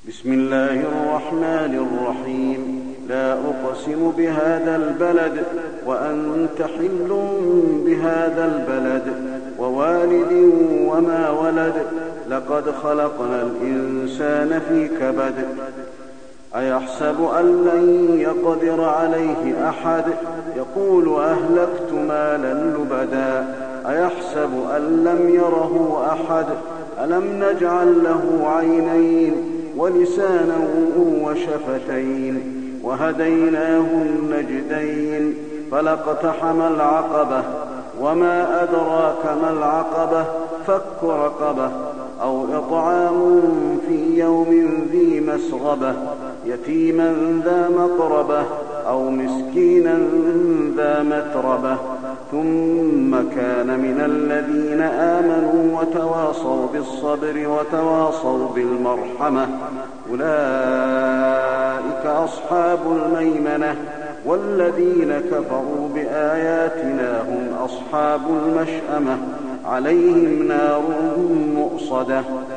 بسم الله الرحمن الرحيم. لا أقسم بهذا البلد وأنت حل بهذا البلد ووالد وما ولد. لقد خلقنا الإنسان في كبد. أيحسب أن لن يقدر عليه أحد؟ يقول أهلكت مالا لبدا. أيحسب أن لم يره أحد؟ ألم نجعل له عينين ولسانا وشفتين وهديناه النجدين. فلاقتحم العقبة وما أدراك ما العقبة؟ فك رقبة أو إطعام في يوم ذي مسغبة يتيما ذا مقربة أو مسكينا ذا متربة ثم كان من الذين آمنوا وتواصوا بالصبر وتواصوا بالمرحمة أولئك أصحاب الميمنة. والذين كفروا بآياتنا هم أصحاب المشأمة عليهم نار مؤصدة.